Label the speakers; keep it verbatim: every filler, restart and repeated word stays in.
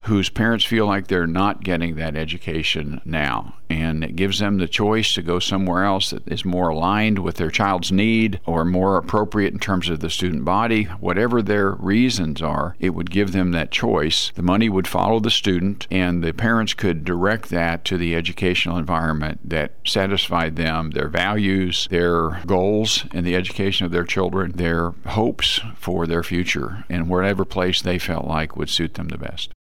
Speaker 1: whose parents feel like they're not getting that education now. And it gives them the choice to go somewhere else that is more aligned with their child's need or more appropriate in terms of the student body. Whatever their reasons are, it would give them that choice. The money would follow the student, and the parents could direct that to the educational environment that satisfied them, their values, their goals in the education of their children, their hopes for their future, and whatever place they felt like would suit them the best.